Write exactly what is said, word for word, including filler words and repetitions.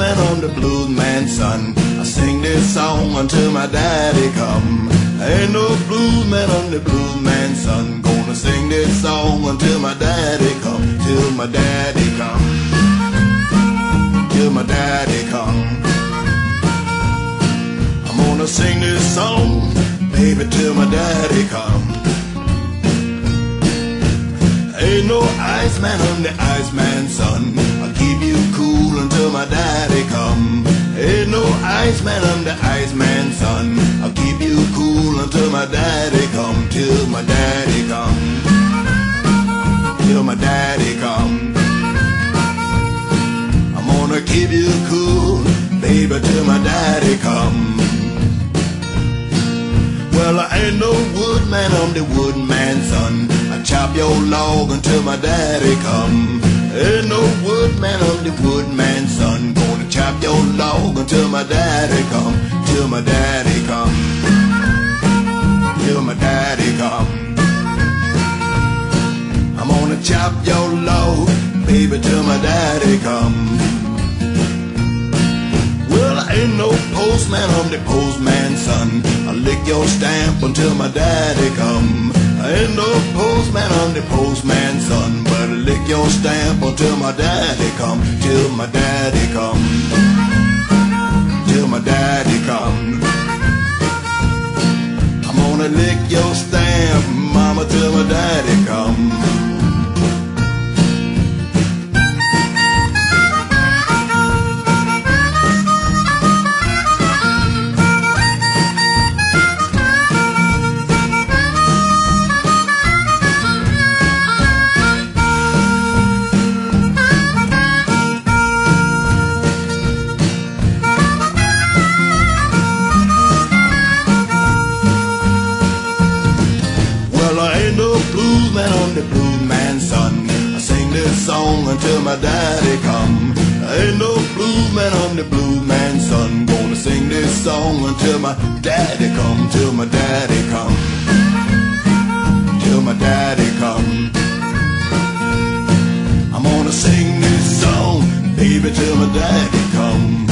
man, I'm the blues man's son. I sing this song until my daddy come. Ain't no blues man, I'm the blues man's son. Gonna sing this song until my daddy come. Till my daddy come. Till my daddy come. I'm gonna sing this song, baby, till my daddy come. Ain't no Iceman, I'm the Iceman's son. I'll keep you cool until my daddy come. Ain't no Iceman, I'm the Iceman's son. I'll keep you cool until my daddy come. Till my daddy come. Till my daddy come. I'm gonna keep you cool, baby, till my daddy come. Well, I ain't no woodman, I'm the woodman's son. I chop your log until my daddy come. Ain't no woodman, I'm the woodman's son. Gonna chop your log until my daddy come. Till my daddy come. Till my daddy come. I'm gonna chop your log, baby, till my daddy come. Well, I ain't no postman, I'm the postman's son. I lick your stamp until my daddy come. I ain't no postman, I'm the postman's son. But I lick your stamp until my daddy come. Till my daddy come. Till my daddy come. I'm gonna lick your stamp, mama, till my daddy come. Blues man, I'm the blues man's son. I sing this song until my daddy come. Ain't no blues man, I'm the blues man's son. Gonna sing this song until my daddy come. Till my daddy come. Till my daddy come. I'm gonna sing this song, baby, till my daddy come.